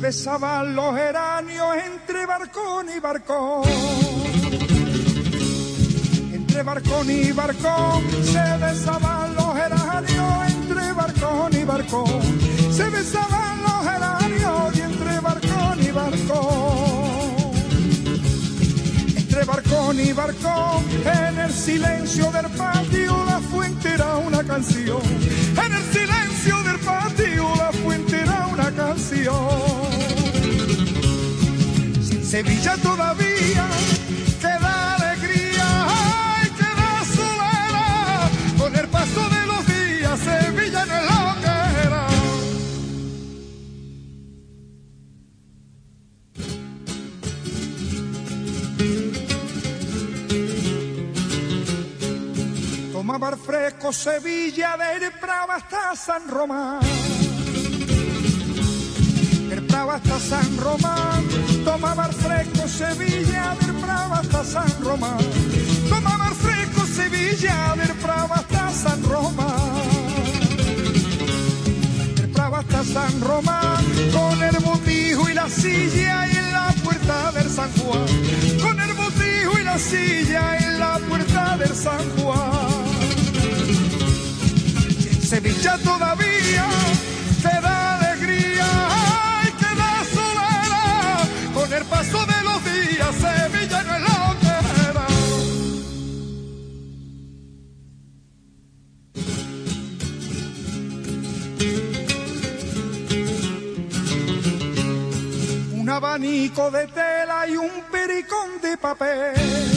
besaban los geranios entre barcón y barcón. Entre barcón y barcón se besaban los geranios, entre barcón y barcón se besaban los geranios, y entre barcón y barcón, entre barcón y barcón, en el silencio del patio la fuente era una canción, en el silencio del patio la fuente era una canción. Sin Sevilla todavía queda alegría, ay, queda soledad, con el paso de los días Sevilla no es lo que era. Tomaba el fresco Sevilla del Prado hasta San Román, del Prado hasta San Román. Tomaba el fresco Sevilla del Prado hasta San Román, tomaba el fresco Sevilla del Prado hasta San Román, del Prado hasta San Román, con el botijo y la silla y en la puerta del San Juan, con el botijo y la silla en la puerta del San Juan. Sevilla todavía queda alegría, ay, queda soledad, con el paso de los días Sevilla no es lo que era. Un abanico de tela y un pericón de papel,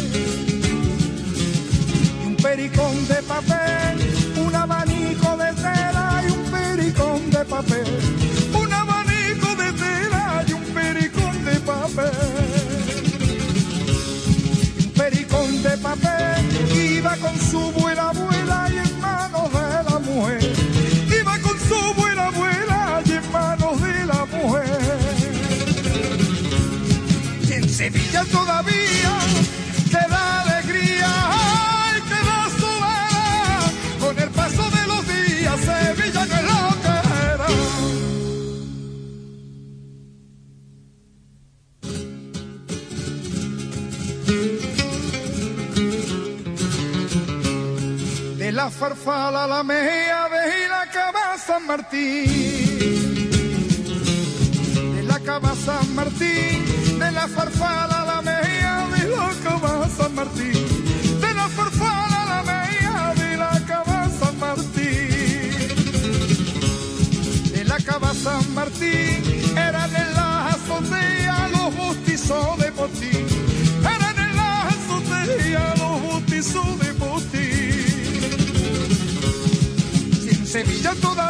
y un pericón de papel, un abanico de tela y un pericón de papel, un abanico de tela y un pericón de papel, un pericón de papel, iba con su buena abuela y en manos de la mujer, iba con su buena abuela y en manos de la mujer. Y en Sevilla todavía queda alegría, ay, queda soledad, con el paso de los días Sevilla no es lo que era. De la Farfala a la Mejía, de la Cava San Martín, de la Cava San Martín, de la Farfala a la Mejía, de la Cava San Martín, de la Farfala a la Mejía, de la Cava San Martín, de la Cava San Martín, eran en la azotea los bustizos de Potín, eran en la azotea los bustizos de Potín. Si en Sevilla toda